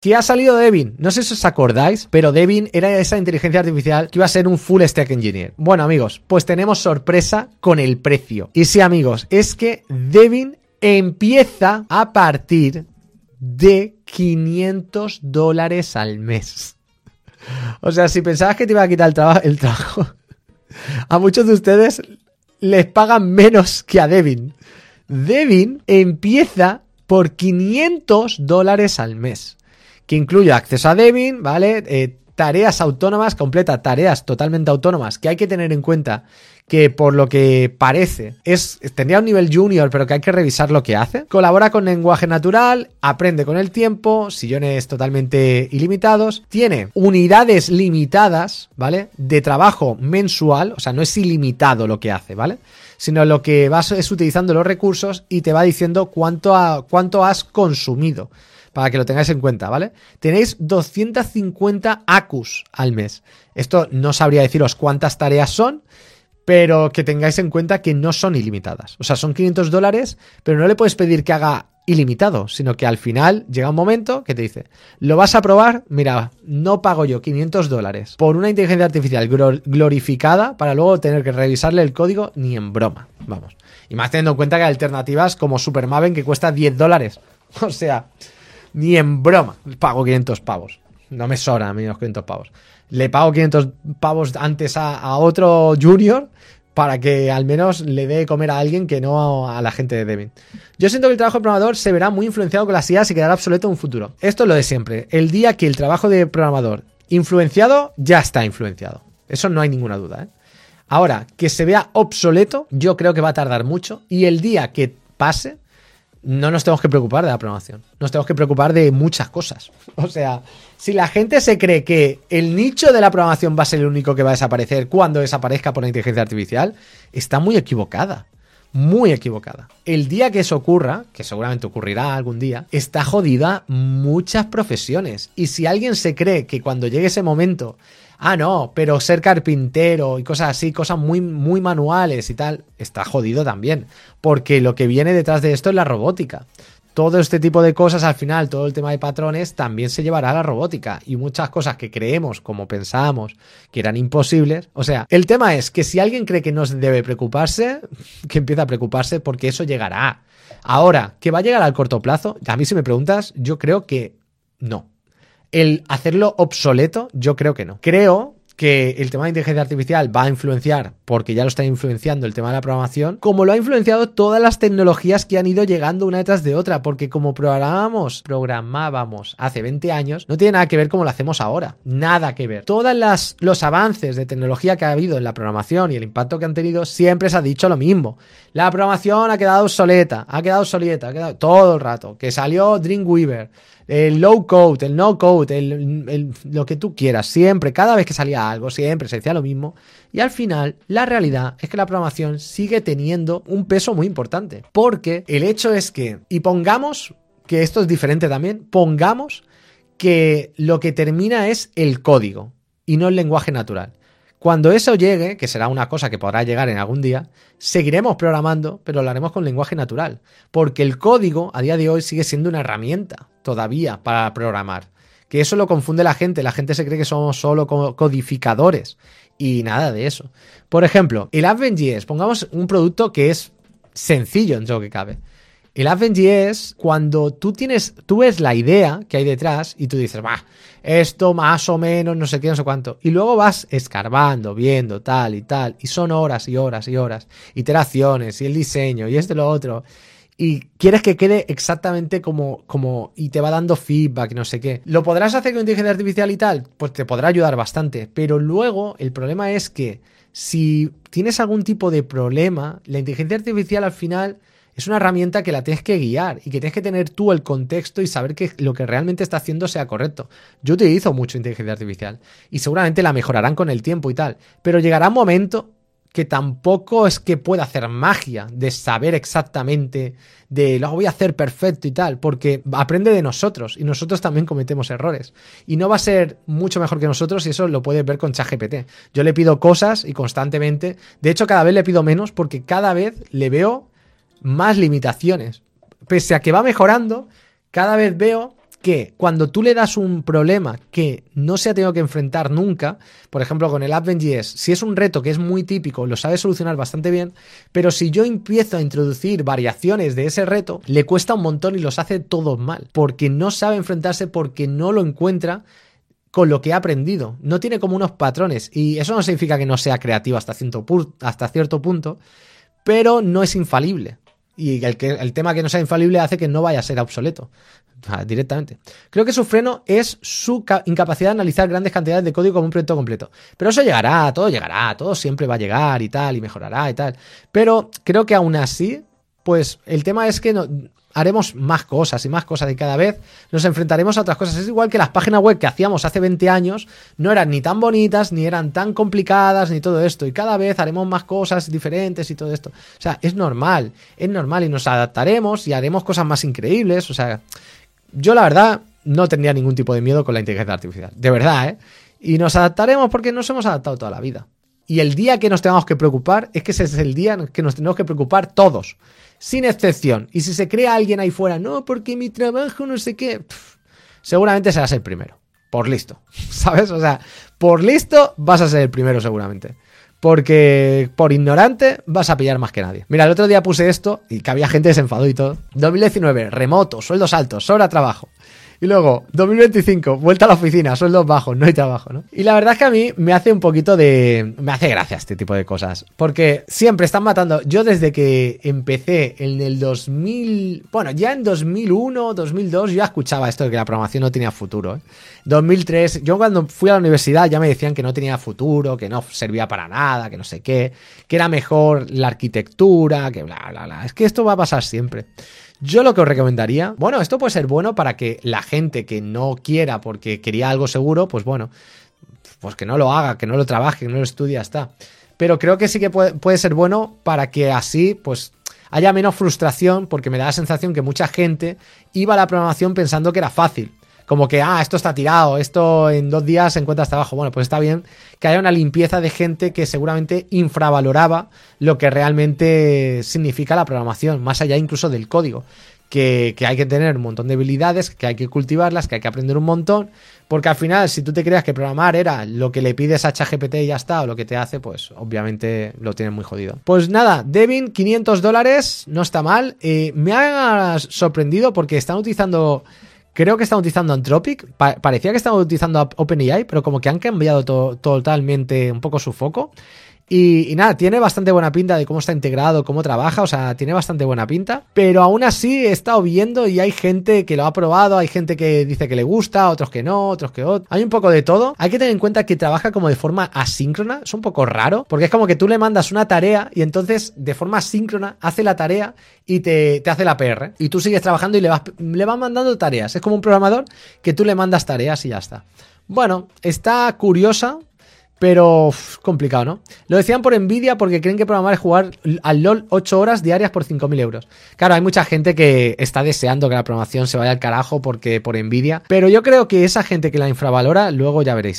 ¿Qué ha salido de Devin? No sé si os acordáis, pero Devin era esa inteligencia artificial que iba a ser un full stack engineer. Bueno, amigos, pues tenemos sorpresa con el precio. Y sí, amigos, es que Devin empieza a partir de $500 al mes. O sea, si pensabas que te iba a quitar el trabajo, a muchos de ustedes les pagan menos que a Devin. Devin empieza por $500 al mes, que incluye acceso a Devin, ¿vale? Tareas autónomas, completa tareas totalmente autónomas, que hay que tener en cuenta que por lo que parece tendría un nivel junior, pero que hay que revisar lo que hace. Colabora con lenguaje natural, aprende con el tiempo, sillones totalmente ilimitados, tiene unidades limitadas, ¿vale? De trabajo mensual, o sea, no es ilimitado lo que hace, ¿vale? Sino lo que vas es utilizando los recursos y te va diciendo cuánto has consumido, para que lo tengáis en cuenta, ¿vale? Tenéis 250 ACUs al mes. Esto no sabría deciros cuántas tareas son, pero que tengáis en cuenta que no son ilimitadas. O sea, son $500, pero no le puedes pedir que haga ilimitado, sino que al final llega un momento que te dice, ¿lo vas a probar? Mira, no pago yo $500 por una inteligencia artificial glorificada para luego tener que revisarle el código ni en broma. Vamos. Y más teniendo en cuenta que hay alternativas como Supermaven que cuesta $10. O sea, ni en broma pago 500 pavos. No me sobran a mí los 500 pavos. Le pago 500 pavos antes a otro junior para que al menos le dé de comer a alguien que no a la gente de Devin. Yo siento que el trabajo de programador se verá muy influenciado con las IAs y quedará obsoleto en un futuro. Esto es lo de siempre. El día que el trabajo de programador influenciado, ya está influenciado. Eso no hay ninguna duda, ¿eh? Ahora, que se vea obsoleto, yo creo que va a tardar mucho. Y el día que pase, no nos tenemos que preocupar de la programación. Nos tenemos que preocupar de muchas cosas. O sea, si la gente se cree que el nicho de la programación va a ser el único que va a desaparecer cuando desaparezca por la inteligencia artificial, está muy equivocada. Muy equivocada. El día que eso ocurra, que seguramente ocurrirá algún día, está jodida muchas profesiones. Y si alguien se cree que cuando llegue ese momento, no, pero ser carpintero y cosas así, cosas muy, muy manuales y tal, está jodido también. Porque lo que viene detrás de esto es la robótica. Todo este tipo de cosas, al final, todo el tema de patrones también se llevará a la robótica. Y muchas cosas que creemos, como pensábamos, que eran imposibles. O sea, el tema es que si alguien cree que no debe preocuparse, que empiece a preocuparse porque eso llegará. Ahora, ¿que va a llegar al corto plazo? A mí si me preguntas, yo creo que no. El hacerlo obsoleto, yo creo que no. Creo que el tema de inteligencia artificial va a influenciar, porque ya lo está influenciando el tema de la programación, como lo ha influenciado todas las tecnologías que han ido llegando una detrás de otra, porque como programábamos hace 20 años, no tiene nada que ver como lo hacemos ahora, nada que ver. Todos los avances de tecnología que ha habido en la programación y el impacto que han tenido, siempre se ha dicho lo mismo. La programación ha quedado obsoleta, todo el rato, que salió Dreamweaver, el low code, el no code, lo que tú quieras, siempre, cada vez que salía algo, siempre se decía lo mismo. Y al final, la realidad es que la programación sigue teniendo un peso muy importante. Porque el hecho es que, y pongamos que esto es diferente también, pongamos que lo que termina es el código y no el lenguaje natural. Cuando eso llegue, que será una cosa que podrá llegar en algún día, seguiremos programando, pero lo haremos con lenguaje natural. Porque el código, a día de hoy, sigue siendo una herramienta todavía para programar. Que eso lo confunde la gente se cree que somos solo codificadores. Y nada de eso. Por ejemplo, el Advent.js, pongamos un producto que es sencillo en lo que cabe. El Advent.js, cuando tú ves la idea que hay detrás y tú dices, esto más o menos, no sé qué, no sé cuánto. Y luego vas escarbando, viendo tal, y son horas y horas y horas, iteraciones y el diseño y lo otro. Y quieres que quede exactamente como y te va dando feedback y no sé qué. ¿Lo podrás hacer con inteligencia artificial y tal? Pues te podrá ayudar bastante. Pero luego el problema es que si tienes algún tipo de problema, la inteligencia artificial al final es una herramienta que la tienes que guiar y que tienes que tener tú el contexto y saber que lo que realmente está haciendo sea correcto. Yo utilizo mucho inteligencia artificial y seguramente la mejorarán con el tiempo y tal, pero llegará un momento que tampoco es que pueda hacer magia de saber exactamente lo voy a hacer perfecto y tal, porque aprende de nosotros y nosotros también cometemos errores y no va a ser mucho mejor que nosotros y eso lo puedes ver con ChatGPT. Yo le pido cosas y constantemente, de hecho cada vez le pido menos porque cada vez le veo más limitaciones. Pese a que va mejorando, cada vez veo que cuando tú le das un problema que no se ha tenido que enfrentar nunca, por ejemplo con el Advent.js, si es un reto que es muy típico, lo sabe solucionar bastante bien, pero si yo empiezo a introducir variaciones de ese reto, le cuesta un montón y los hace todos mal, porque no sabe enfrentarse, porque no lo encuentra con lo que ha aprendido, no tiene como unos patrones, y eso no significa que no sea creativo hasta cierto punto, pero no es infalible. Y el tema que no sea infalible hace que no vaya a ser obsoleto directamente. Creo que su freno es su incapacidad de analizar grandes cantidades de código como un proyecto completo. Pero eso llegará, todo siempre va a llegar y tal, y mejorará y tal. Pero creo que aún así, pues el tema es que haremos más cosas y cada vez nos enfrentaremos a otras cosas. Es igual que las páginas web que hacíamos hace 20 años no eran ni tan bonitas, ni eran tan complicadas, ni todo esto. Y cada vez haremos más cosas diferentes y todo esto. O sea, es normal y nos adaptaremos y haremos cosas más increíbles. O sea, yo la verdad no tendría ningún tipo de miedo con la inteligencia artificial. De verdad, ¿eh? Y nos adaptaremos porque nos hemos adaptado toda la vida. Y el día que nos tengamos que preocupar es que ese es el día que nos tenemos que preocupar todos, sin excepción. Y si se crea alguien ahí fuera, no, porque mi trabajo no sé qué, seguramente serás el primero, por listo, ¿sabes? O sea, por listo vas a ser el primero seguramente, porque por ignorante vas a pillar más que nadie. Mira, el otro día puse esto y que había gente que se enfadó y todo. 2019, remoto, sueldos altos, sobra trabajo. Y luego, 2025, vuelta a la oficina, sueldos bajos, no hay trabajo, ¿no? Y la verdad es que a mí me hace gracia este tipo de cosas. Porque siempre están matando. Yo desde que empecé en el 2000... Bueno, ya en 2001, 2002 yo ya escuchaba esto de que la programación no tenía futuro, ¿eh? 2003, yo cuando fui a la universidad ya me decían que no tenía futuro, que no servía para nada, que no sé qué, que era mejor la arquitectura, que bla, bla, bla. Es que esto va a pasar siempre. Yo lo que os recomendaría, bueno, esto puede ser bueno para que la gente que no quiera porque quería algo seguro, pues bueno, pues que no lo haga, que no lo trabaje, que no lo estudie, ya está. Pero creo que sí que puede ser bueno para que así, pues, haya menos frustración, porque me da la sensación que mucha gente iba a la programación pensando que era fácil. Como que, esto está tirado, esto en 2 días encuentras trabajo. Bueno, pues está bien que haya una limpieza de gente que seguramente infravaloraba lo que realmente significa la programación, más allá incluso del código. Que hay que tener un montón de habilidades, que hay que cultivarlas, que hay que aprender un montón, porque al final, si tú te creías que programar era lo que le pides a ChatGPT y ya está, o lo que te hace, pues obviamente lo tienes muy jodido. Pues nada, Devin, $500, no está mal. Me ha sorprendido porque están utilizando... Creo que están utilizando Anthropic, parecía que estaban utilizando OpenAI, pero como que han cambiado totalmente un poco su foco. Y nada, tiene bastante buena pinta de cómo está integrado, cómo trabaja, o sea, tiene bastante buena pinta. Pero aún así he estado viendo y hay gente que lo ha probado, hay gente que dice que le gusta, otros que no, otros que otros. Hay un poco de todo. Hay que tener en cuenta que trabaja como de forma asíncrona, es un poco raro, porque es como que tú le mandas una tarea y entonces de forma asíncrona hace la tarea y te hace la PR. Y tú sigues trabajando y le vas mandando tareas. Es como un programador que tú le mandas tareas y ya está. Bueno, está curiosa, pero complicado, ¿no? Lo decían por Nvidia porque creen que programar es jugar al LoL 8 horas diarias por 5.000 euros. Claro, hay mucha gente que está deseando que la programación se vaya al carajo porque por Nvidia, pero yo creo que esa gente que la infravalora, luego ya veréis.